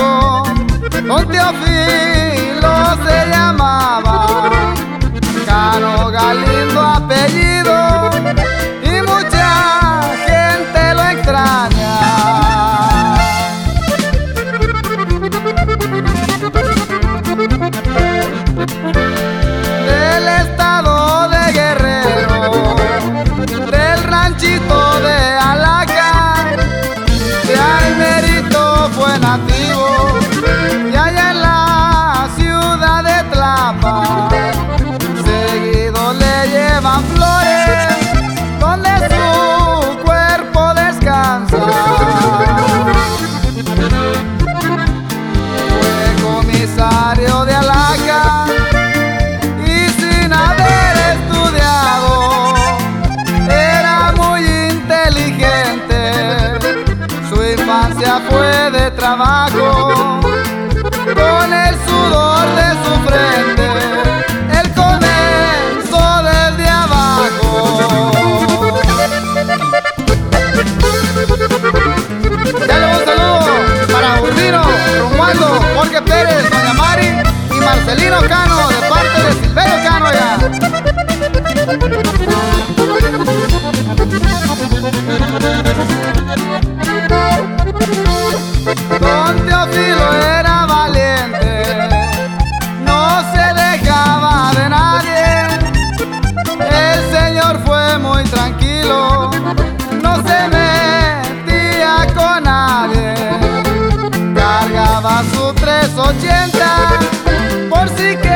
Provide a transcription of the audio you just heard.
trabajo. Don Teófilo se llamaba, Cano Galindo apellido, y mucha gente lo extraña. Del estado de Guerrero, del ranchito de Alaca, de Aymerito fue nativo, y allá en la ciudad de Tlapa seguido le llevan flores donde su cuerpo descansa. Fue comisario de Alaca y sin haber estudiado era muy inteligente. Su infancia fue de trabajo, con el sudor de su frente él comenzó desde abajo. Dale un saludo para Urbino, Romualdo, Jorge Pérez, Doña Mari y Marcelino Cano, de parte de Silverio Cano ya. Don Teófilo era valiente, no se dejaba de nadie. El señor fue muy tranquilo, no se metía con nadie. Cargaba su 380 por si que